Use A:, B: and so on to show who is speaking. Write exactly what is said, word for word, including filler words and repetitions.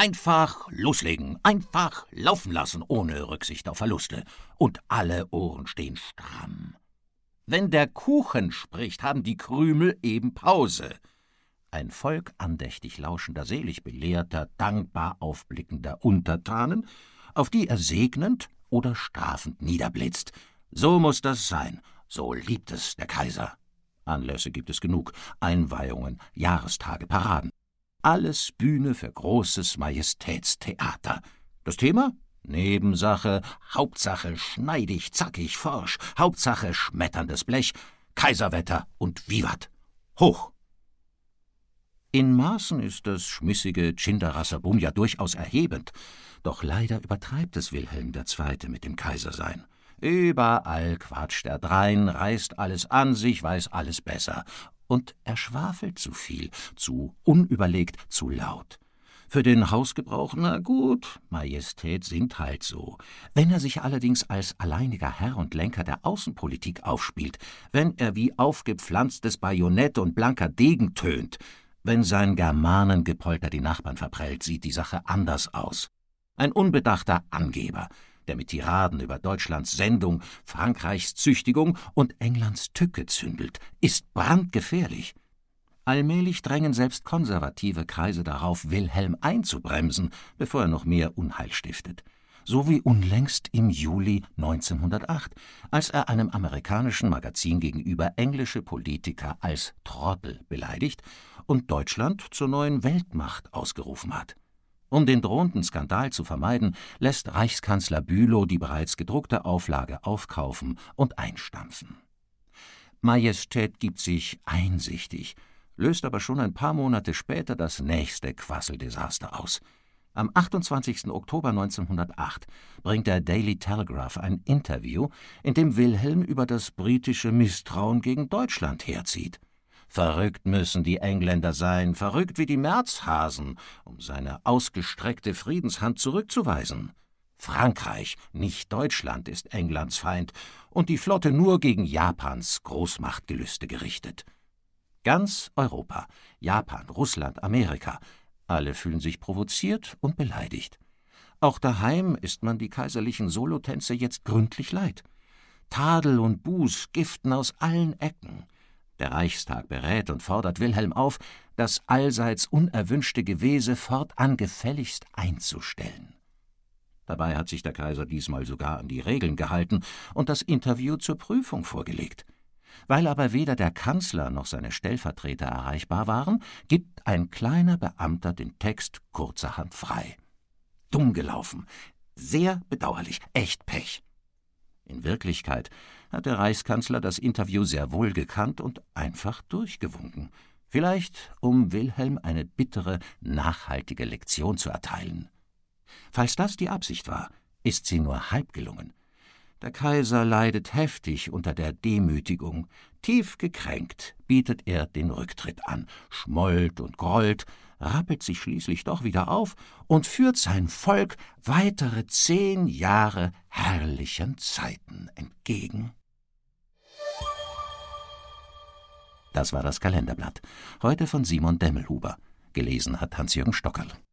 A: Einfach loslegen, einfach laufen lassen, ohne Rücksicht auf Verluste. Und alle Ohren stehen stramm. Wenn der Kuchen spricht, haben die Krümel eben Pause. Ein Volk andächtig lauschender, selig belehrter, dankbar aufblickender Untertanen, auf die er segnend oder strafend niederblitzt. So muß das sein, so liebt es der Kaiser. Anlässe gibt es genug, Einweihungen, Jahrestage, Paraden. Alles Bühne für großes Majestätstheater. Das Thema? Nebensache, Hauptsache schneidig, zackig, forsch, Hauptsache schmetterndes Blech, Kaiserwetter und Vivat. Hoch! In Maßen ist das schmissige Tschinderasserbum ja durchaus erhebend, doch leider übertreibt es Wilhelm der Zweite mit dem Kaisersein. Überall quatscht er drein, reißt alles an sich, weiß alles besser. Und er schwafelt zu viel, zu unüberlegt, zu laut. Für den Hausgebrauch, na gut, Majestät sind halt so. Wenn er sich allerdings als alleiniger Herr und Lenker der Außenpolitik aufspielt, wenn er wie aufgepflanztes Bajonett und blanker Degen tönt, wenn sein Germanengepolter die Nachbarn verprellt, sieht die Sache anders aus. Ein unbedachter Angeber, der mit Tiraden über Deutschlands Sendung, Frankreichs Züchtigung und Englands Tücke zündelt, ist brandgefährlich. Allmählich drängen selbst konservative Kreise darauf, Wilhelm einzubremsen, bevor er noch mehr Unheil stiftet. So wie unlängst im Juli neunzehnhundertacht, als er einem amerikanischen Magazin gegenüber englische Politiker als Trottel beleidigt und Deutschland zur neuen Weltmacht ausgerufen hat. Um den drohenden Skandal zu vermeiden, lässt Reichskanzler Bülow die bereits gedruckte Auflage aufkaufen und einstampfen. Majestät gibt sich einsichtig, löst aber schon ein paar Monate später das nächste Quasseldesaster aus. Am achtundzwanzigsten Oktober neunzehnhundertacht bringt der Daily Telegraph ein Interview, in dem Wilhelm über das britische Misstrauen gegen Deutschland herzieht. Verrückt müssen die Engländer sein, verrückt wie die Märzhasen, um seine ausgestreckte Friedenshand zurückzuweisen. Frankreich, nicht Deutschland, ist Englands Feind und die Flotte nur gegen Japans Großmachtgelüste gerichtet. Ganz Europa, Japan, Russland, Amerika, alle fühlen sich provoziert und beleidigt. Auch daheim ist man die kaiserlichen Solotänze jetzt gründlich leid. Tadel und Buß giften aus allen Ecken. Der Reichstag berät und fordert Wilhelm auf, das allseits unerwünschte Gewese fortan gefälligst einzustellen. Dabei hat sich der Kaiser diesmal sogar an die Regeln gehalten und das Interview zur Prüfung vorgelegt. Weil aber weder der Kanzler noch seine Stellvertreter erreichbar waren, gibt ein kleiner Beamter den Text kurzerhand frei. Dumm gelaufen, sehr bedauerlich, echt Pech. In Wirklichkeit hat der Reichskanzler das Interview sehr wohl gekannt und einfach durchgewunken. Vielleicht, um Wilhelm eine bittere, nachhaltige Lektion zu erteilen. Falls das die Absicht war, ist sie nur halb gelungen. Der Kaiser leidet heftig unter der Demütigung. Tief gekränkt bietet er den Rücktritt an, schmollt und grollt, rappelt sich schließlich doch wieder auf und führt sein Volk weitere zehn Jahre herrlichen Zeiten entgegen. Das war das Kalenderblatt, heute von Simon Demmelhuber. Gelesen hat Hans-Jürgen Stockerl.